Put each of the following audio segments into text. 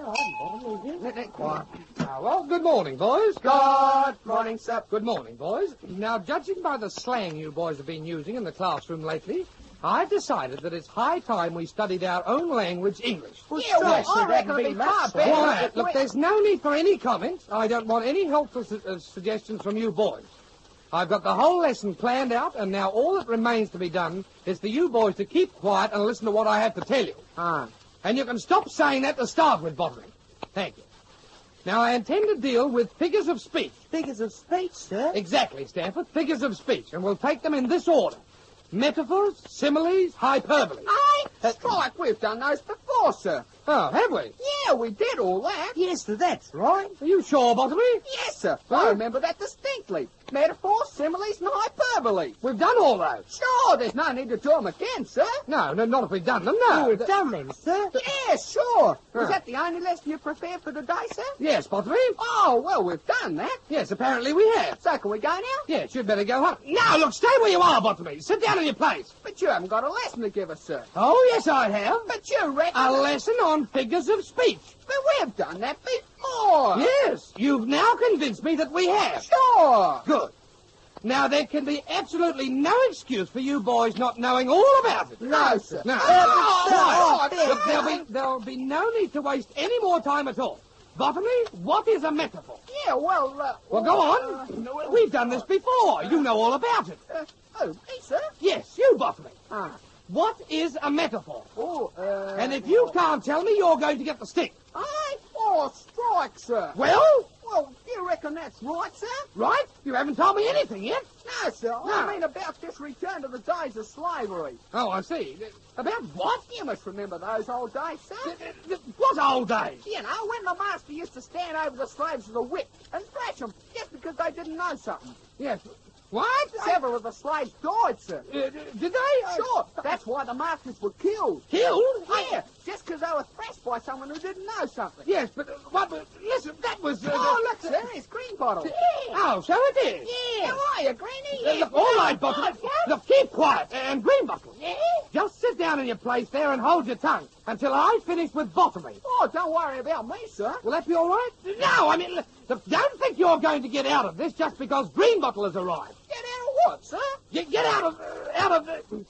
Quiet. Well, good morning, boys. Good morning, sir. Good morning, boys. Now, judging by the slang you boys have been using in the classroom lately, I've decided that it's high time we studied our own language, English. I reckon it'd be far better. Quiet. Look, there's no need for any comments. I don't want any helpful suggestions from you boys. I've got the whole lesson planned out, and now all that remains to be done is for you boys to keep quiet and listen to what I have to tell you. And you can stop saying that to start with, Botany. Thank you. Now, I intend to deal with figures of speech. Figures of speech, sir? Exactly, Stanford. Figures of speech. And we'll take them in this order. Metaphors, similes, hyperbole. Strike, we've done those before, sir. Oh, have we? Yeah, we did all that. Yes, sir, that's right. Are you sure, Botany? Yes, sir. I remember that distinctly. Metaphors, similes, and hyperbole. We've done all those. Sure, there's no need to do them again, sir. No, not if we've done them, no. We've done them, sir. Yeah, sure. Was that the only lesson you prepared for today, sir? Yes, Botany. Oh, well, we've done that. Yes, apparently we have. So can we go now? Yes, you'd better go home. No, look, stay where you are, Botany. Sit down in your place. But you haven't got a lesson to give us, sir. Oh, yes, I have. But you reckon... A lesson on figures of speech. But we've done that before. Yes, you've now convinced me that we have. Sure. Good. Now, there can be absolutely no excuse for you boys not knowing all about it. No, sir. No. Look, there'll be no need to waste any more time at all. Botany, what is a metaphor? Yeah, well... Well, go on. We've done this before. You know all about it. Me, sir? Yes, you, Botany. What is a metaphor? And if you can't tell me, you're going to get the stick. Strike, sir. Well, do you reckon that's right, sir? right? You haven't told me anything yet. No, sir. I mean about this return to the days of slavery. Oh, I see. About what? You must remember those old days, sir. What old days? You know, when the master used to stand over the slaves with a whip and thrash them just because they didn't know something. Yes. What? Several of the slaves died, sir. Did they? Sure. That's why the masters were killed. Killed? Yeah, just because they were thrashed by someone who didn't know something. Yes, but listen, that was... look, sir, it's Green Bottle. Yeah. Oh, so it is. Yeah. How are you, Greenie? Look, all right, Bottle. Look, keep quiet. And Green Bottle. Yeah? Just sit down in your place there and hold your tongue until I finish with Botany. Oh, don't worry about me, sir. Will that be all right? No, I mean, look, don't think you're going to get out of this just because Green Bottle has arrived. Get out of what, sir? Get out of...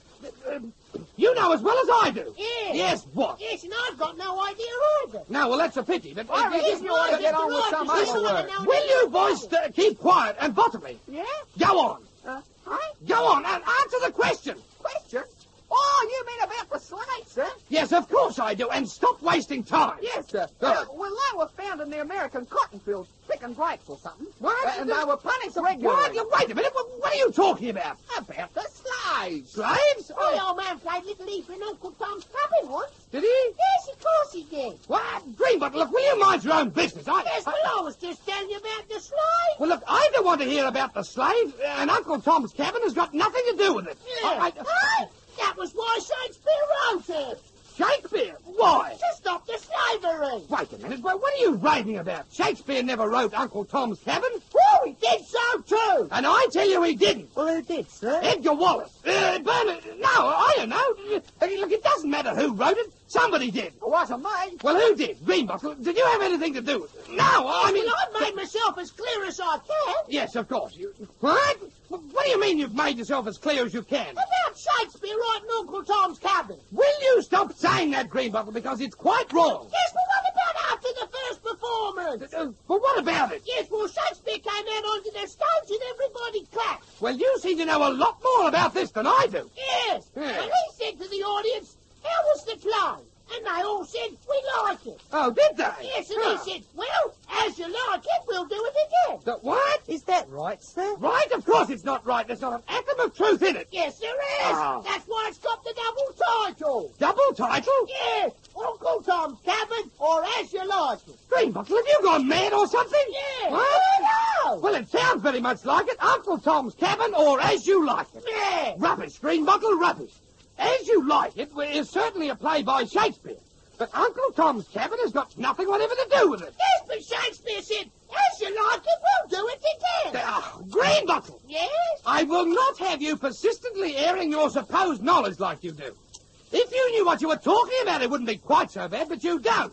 you know as well as I do. Yeah. Yes, what? Yes, and I've got no idea either. No, well, that's a pity, but... I reckon you ought to get on with some other work. Will you boys keep quiet and Botany? Yeah? Go on. Huh? Go on and answer the question. Question? Oh, you mean about the slaves, sir? Yes, of course I do, and stop wasting time. Yes, sir. Good. Well, they were found in the American cotton fields, picking grapes or something. What? And they were punished regularly. What? Wait a minute, what are you talking about? About the slaves. Slaves? The old man played Little Ether in Uncle Tom's Cabin once. Did he? Yes, of course he did. What? Greenbottle, look, will you mind your own business? Yes, well, I was just telling you about the slaves. Well, look, I don't want to hear about the slaves, and Uncle Tom's Cabin has got nothing to do with it. Yeah. That was why Shakespeare wrote it. Shakespeare? Why? To stop the slavery. Wait a minute, what are you raving about? Shakespeare never wrote Uncle Tom's Cabin. Oh, he did so too. And I tell you he didn't. Well, who did, sir? Edgar Wallace. Bernard... No, I don't know. Look, it doesn't matter who wrote it. Somebody did. It wasn't me. Well, who did? Greenbottle. Did you have anything to do with it? No, I mean... Well, I've made myself as clear as I can. Yes, of course. What? What do you mean you've made yourself as clear as you can? About Shakespeare writing Uncle Tom's Cabin. Will you stop saying that, Greenbottle, because it's quite wrong. Yes, but what about after the first performance? But what about it? Yes, well, Shakespeare came out onto the stage and everybody clapped. Well, you seem to know a lot more about this than I do. Yes. Yeah. And he said to the audience, how was the play? And they all said, we like it. Oh, did they? Yes, and he said, well, as you like it, we'll do it again. What? Is that right, sir? Right? Of course it's not right. There's not an atom of truth in it. Yes, there is. Oh. That's why it's got the double title. Double title? Yes, Uncle Tom's Cabin or As You Like It. Greenbottle, have you gone mad or something? Yes. What? No. Well, it sounds very much like it. Uncle Tom's Cabin or As You Like It. Yes. Rubbish, Greenbottle, rubbish. As You Like It is certainly a play by Shakespeare. But Uncle Tom's Cabin has got nothing whatever to do with it. Yes, but Shakespeare said, as you like it, we'll do it again. Greenbottle! Yes? I will not have you persistently airing your supposed knowledge like you do. If you knew what you were talking about, it wouldn't be quite so bad, but you don't. Oh,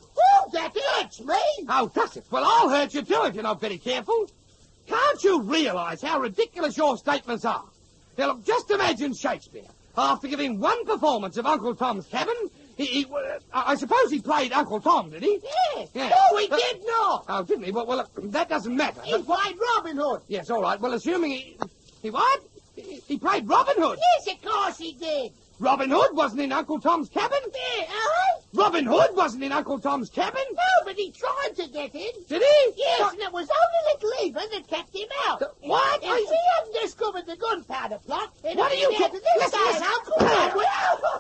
that hurts me. Oh, does it? Well, I'll hurt you too if you're not very careful. Can't you realise how ridiculous your statements are? Now, look, just imagine Shakespeare. After giving one performance of Uncle Tom's Cabin, I suppose he played Uncle Tom, did he? Yes. Yeah. No, he did not. Oh, didn't he? Well, look, that doesn't matter. He played Robin Hood. Yes, all right. Well, assuming he what? He played Robin Hood. Yes, of course he did. Robin Hood wasn't in Uncle Tom's Cabin. Yeah, Robin Hood wasn't in Uncle Tom's Cabin. No, but he tried to get in. Did he? Yes, What? and it was only Little Eva that kept him out. What? If he hadn't discovered the gunpowder plot, it'd What have are you been out ki- of this Listen, day listen. Uncle Tom would-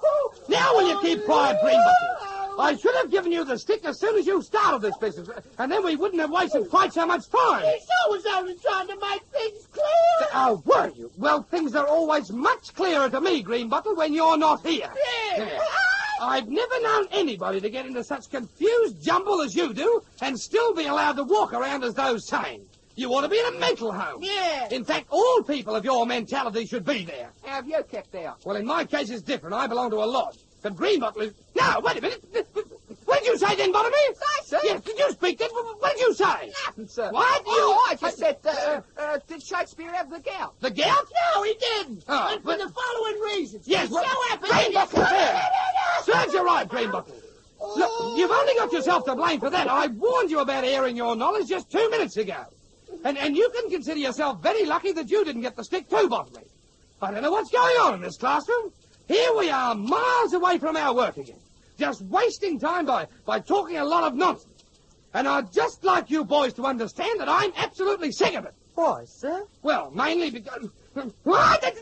Now will you keep quiet, Greenbuckle? I should have given you the stick as soon as you started this business, and then we wouldn't have wasted quite so much time. Yes, I was only trying to make things clear. Oh, were you? Well, things are always much clearer to me, Greenbottle, when you're not here. Yeah. I've never known anybody to get into such confused jumble as you do and still be allowed to walk around as though sane. You ought to be in a mental home. Yeah. In fact, all people of your mentality should be there. How have you kept out? Well, in my case, it's different. I belong to a lodge. But Greenbottle is... No, wait a minute. What did you say then, Bottomley? I said... Yes, did you speak then? What did you say? Nothing, sir. What? Oh, I just said, did Shakespeare have the gout? The gout? No, he didn't. Oh, and for but- the following reasons. Yes, He's well, so happy. Greenbottle, there. Serves you right, Greenbottle. Look, you've only got yourself to blame for that. I warned you about airing your knowledge just 2 minutes ago. And you can consider yourself very lucky that you didn't get the stick too, Bottomley. I don't know what's going on in this classroom. Here we are, miles away from our work again. Just wasting time by talking a lot of nonsense. And I'd just like you boys to understand that I'm absolutely sick of it. Why, sir? Well, mainly because... What?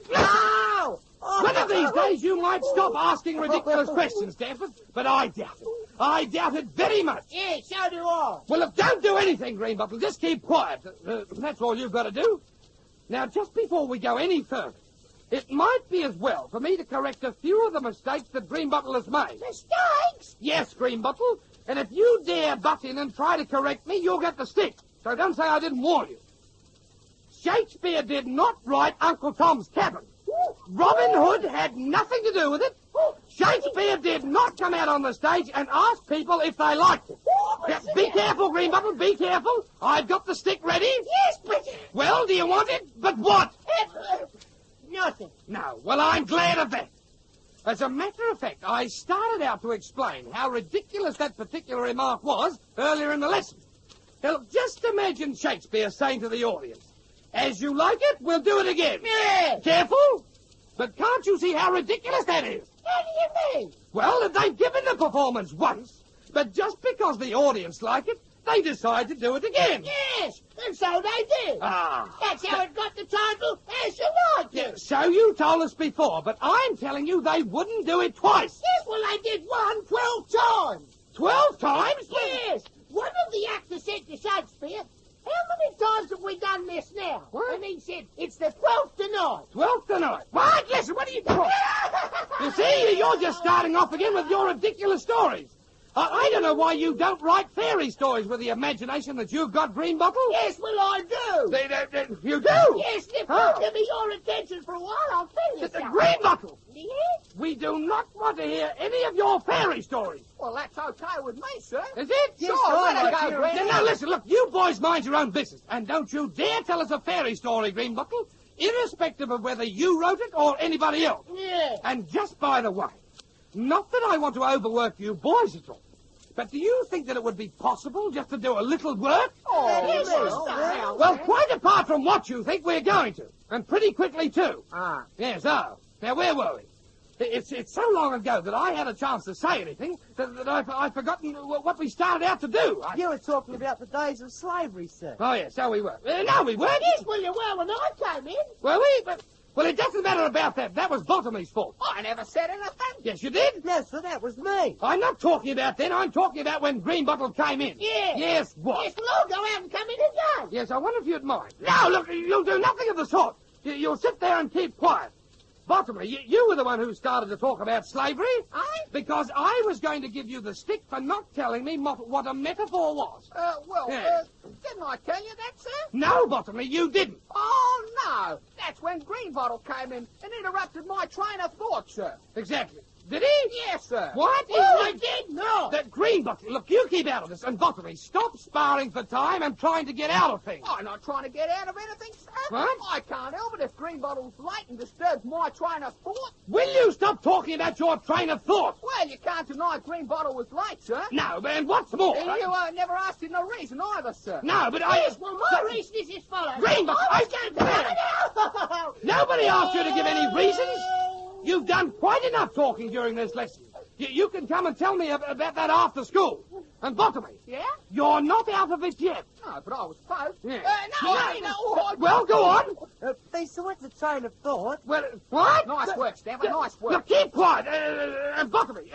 No! One of these days you might stop asking ridiculous questions, Danforth, but I doubt it. I doubt it very much. Yeah, so do I. Well, look, don't do anything, Greenbottle. Just keep quiet. That's all you've got to do. Now, just before we go any further, it might be as well for me to correct a few of the mistakes that Greenbottle has made. Mistakes? Yes, Greenbottle. And if you dare butt in and try to correct me, you'll get the stick. So don't say I didn't warn you. Shakespeare did not write Uncle Tom's Cabin. Robin Hood had nothing to do with it. Shakespeare did not come out on the stage and ask people if they liked it. Now, be careful, Greenbottle, be careful. I've got the stick ready. Yes, but... Well, do you want it? But what? Nothing. No. Well, I'm glad of that. As a matter of fact, I started out to explain how ridiculous that particular remark was earlier in the lesson. Now, look, just imagine Shakespeare saying to the audience, "As you like it, we'll do it again." Yeah. Careful! But can't you see how ridiculous that is? What do you mean? Well, they've given the performance once, but just because the audience like it, they decide to do it again. Yes, and so they did. Ah. That's how it got the title, As You Like Yeah, It. so you told us before, but I'm telling you they wouldn't do it twice. Yes, well, they did 12 times. 12 times? Yes. One of the actors said to Shakespeare, "How many times have we done this now?" What? And he said, "It's the 12th tonight." 12th tonight. What? Listen, what are you doing? You see, you're just starting off again with your ridiculous stories. I don't know why you don't write fairy stories with the imagination that you've got, Greenbottle. Yes, well, I do. You do? Yes, if Oh. you'll give me your attention for a while, I'll tell you something. Greenbottle, Yes? we do not want to hear any of your fairy stories. Well, that's okay with me, sir. Is it? Sure, I let like it go, hearing Green. Now, listen, look, you boys mind your own business. And don't you dare tell us a fairy story, Greenbottle, irrespective of whether you wrote it or anybody else. Yeah. And just by the way, not that I want to overwork you boys at all, but do you think that it would be possible just to do a little work? Yes, well, sir. Well, quite apart from what you think, we're going to. And pretty quickly, too. Ah. Yes, oh. Now, where were we? It's so long ago that I had a chance to say anything that I've forgotten what we started out to do. You were talking about the days of slavery, sir. Oh, yes, so we were. No, we weren't. Yes, well, you were when I came in. Were we? Well, it doesn't matter about that. That was Bottomley's fault. I never said anything. Yes, you did. No, sir, that was me. I'm not talking about then. I'm talking about when Greenbottle came in. Yeah. Yes, what? Yes, well, I'll go out and come in again. Yes, I wonder if you'd mind. No, look, you'll do nothing of the sort. You'll sit there and keep quiet. Bottomley, you were the one who started to talk about slavery. Because I was going to give you the stick for not telling me what a metaphor was. Well, didn't I tell you that, sir? No, Bottomley, you didn't. Oh, no. That's when Greenbottle came in and interrupted my train of thought, sir. Exactly. Did he? Yes, sir. What? Oh, I did not. That Greenbottle, look, you keep out of this. And Bottomley, stop sparring for time and trying to get out of things. I'm not trying to get out of anything, sir. What? I can't help it if Greenbottle's late and disturbs my train of thought. Will you stop talking about your train of thought? Well, you can't deny Greenbottle was late, sir. No, and what's more... And you never asked him the reason either, sir. No, but Yes, well, my reason is as follows. Greenbottle, I was going to... Nobody asked you to give any reasons. You've done quite enough talking during this lesson. You can come and tell me about that after school. And Bottomley, Yeah? you're not out of it yet. No, but I was supposed. Yeah. No, I ain't. Well, go on. Please, so what's the train of thought? Well, what? Nice work, Stanford, nice work. Look, keep quiet. And Bottomley,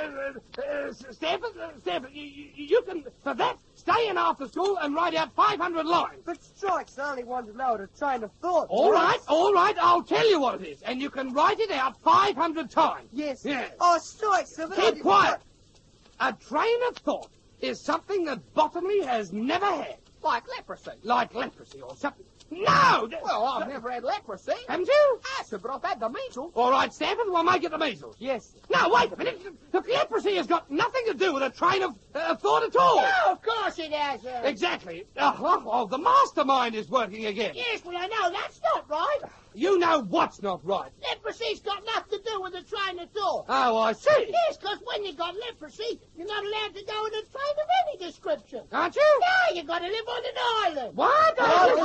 Stanford, you can, for that, stay in after school and write out 500 lines. But Strike's the only one to know the train of thought. All right, I'll tell you what it is, and you can write it out 500 times. Yes. Yes. Oh, Strike, sir. but I Keep didn't- quiet. A train of thought is something that Bottomley has never had, Like leprosy. like leprosy or something. No! Well, I've never had leprosy. Haven't you? Yes, sir, but I've had the measles. All right, Stanford, we'll make it the measles. Yes. Now, wait a minute. Look, leprosy has got nothing to do with a train of thought at all. No, of course it has. Exactly. The mastermind is working again. Yes, well, I know that's not right. You know what's not right. Leprosy's got nothing to do with the train of thought. Oh, I see. Yes, because when you've got leprosy, you're not allowed to go in a train of any description. Aren't you? No, you've got to live on an island. What?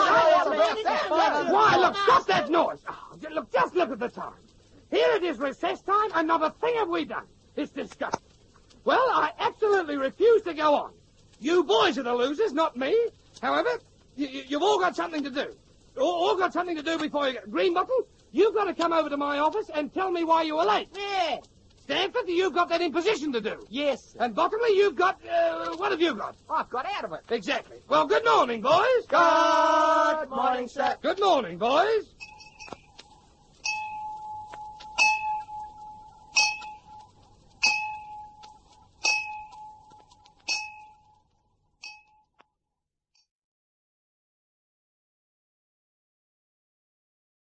Oh, Why, look, stop that noise. Oh, look, just look at the time. Here it is recess time, and not a thing have we done. It's disgusting. Well, I absolutely refuse to go on. You boys are the losers, not me. However, you've all got something to do. All got something to do before you get... Greenbottle, you've got to come over to my office and tell me why you were late. Yeah. Stanford, you've got that imposition to do. Yes, sir. And Bottomley, you've got... what have you got? I've got out of it. Exactly. Well, good morning, boys. Good morning, sir. Good morning, boys.